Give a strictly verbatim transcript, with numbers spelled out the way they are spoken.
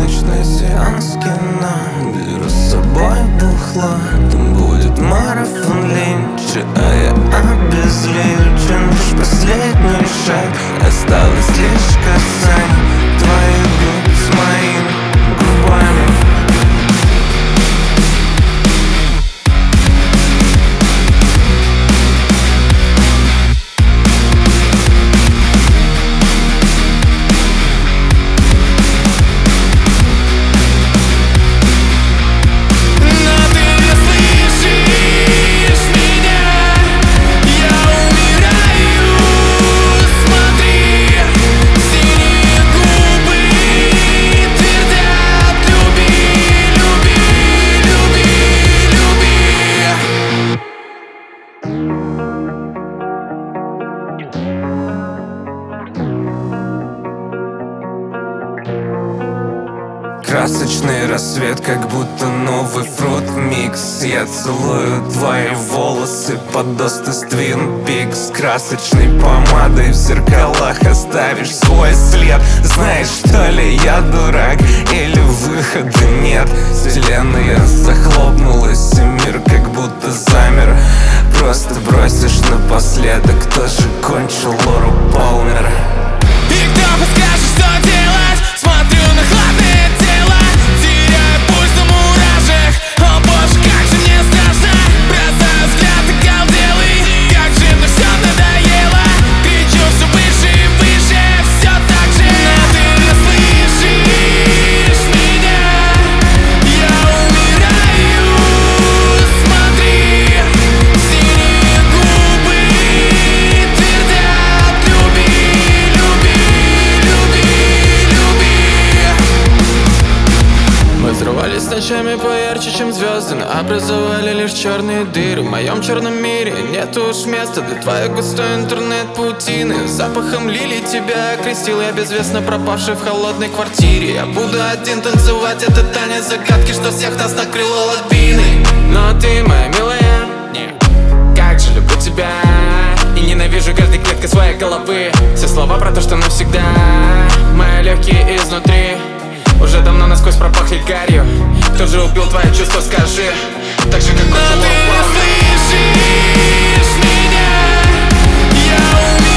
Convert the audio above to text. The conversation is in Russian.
ночной сеанс кино. Беру с собой бухло, там будет марафон ленча, а я обезличен. Лишь последний шаг, осталось лишь касание твоих губ с моими губами. Красочный рассвет, как будто новый фрут-микс. Я целую твои волосы под дост из Твин Пикс. Красочной помадой в зеркалах оставишь свой след. Знаешь, что ли, я дурак или выхода нет? Вселенная захлопнулась, и мир как будто замер. Просто бросишь напоследок, кто же кончил Лору Палмер? И кто подскажет, что делать? Смотрю на хладное тело, теряю пульс на мурашек. О боже, как же мне страшно. Бросаю взгляд и галделый, как же мне все надоело. Кричу все выше и выше, все так же. Но ты не слышишь меня, я умираю. Смотри, синие губы твердят: люби, люби, люби, люби. Мы взрывались ночами поярче, чем звезды, но образовали лишь черные дыры. В моем черном мире нет уж места для твоей густой интернет-паутины. Запахом лилий тебя окрестил я, безвестно пропавший в холодной квартире. Я буду один танцевать этот танец загадки, что всех нас накрыло лавиной. Но ты, моя милая, как же люблю тебя и ненавижу каждой клеткой своей головы. Все слова про то, что навсегда. Мои легкие изнутри уже давно насквозь пропахли гарью. Кто же убил твои чувства, скажи? Так же, как он. Но ты не слышишь меня, я умираю.